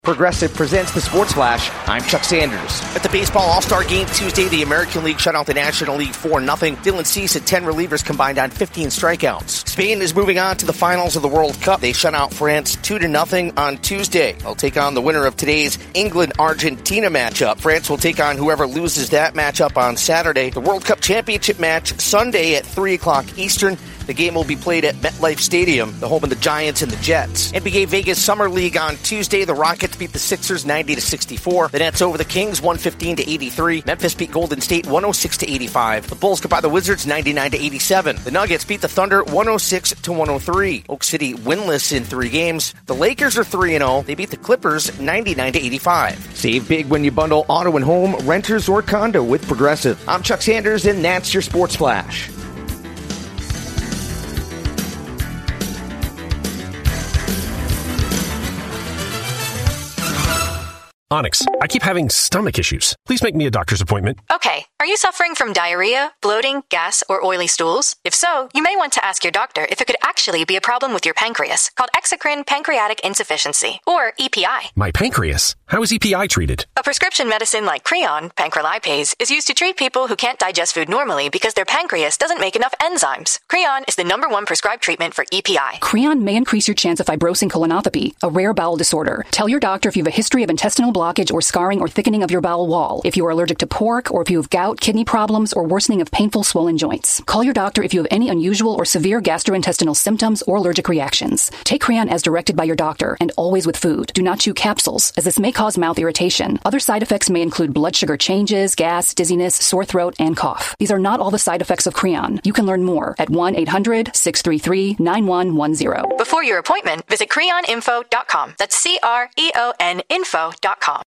Progressive presents the Sports Flash. I'm Chuck Sanders. At the Baseball All-Star Game Tuesday, the American League shut out the National League 4-0. Dylan Cease had 10 relievers combined on 15 strikeouts. Spain is moving on to the finals of the World Cup. They shut out France 2-0 on Tuesday. They'll take on the winner of today's England-Argentina matchup. France will take on whoever loses that matchup on Saturday. The World Cup Championship match Sunday at 3 o'clock Eastern. The game will be played at MetLife Stadium, the home of the Giants and the Jets. NBA Vegas Summer League on Tuesday. The Rockets beat the Sixers 90-64. The Nets over the Kings 115-83. Memphis beat Golden State 106-85. The Bulls got by the Wizards 99-87. The Nuggets beat the Thunder 106-103. Oak City winless in 3 games. The Lakers are 3-0. They beat the Clippers 99-85. Save big when you bundle auto and home, renters, or condo with Progressive. I'm Chuck Sanders, and that's your Sports Flash. Onyx, I keep having stomach issues. Please make me a doctor's appointment. Okay, are you suffering from diarrhea, bloating, gas, or oily stools? If so, you may want to ask your doctor if it could actually be a problem with your pancreas, called exocrine pancreatic insufficiency, or EPI. My pancreas? How is EPI treated? A prescription medicine like Creon, pancrelipase, is used to treat people who can't digest food normally because their pancreas doesn't make enough enzymes. Creon is the #1 prescribed treatment for EPI. Creon may increase your chance of fibrosing colonopathy, a rare bowel disorder. Tell your doctor if you have a history of intestinal blockage or scarring or thickening of your bowel wall, if you are allergic to pork, or if you have gout, kidney problems, or worsening of painful swollen joints. Call your doctor if you have any unusual or severe gastrointestinal symptoms or allergic reactions. Take Creon as directed by your doctor, and always with food. Do not chew capsules, as this may cause mouth irritation. Other side effects may include blood sugar changes, gas, dizziness, sore throat, and cough. These are not all the side effects of Creon. You can learn more at 1-800-633-9110. Before your appointment, visit creoninfo.com. That's CREON info.com.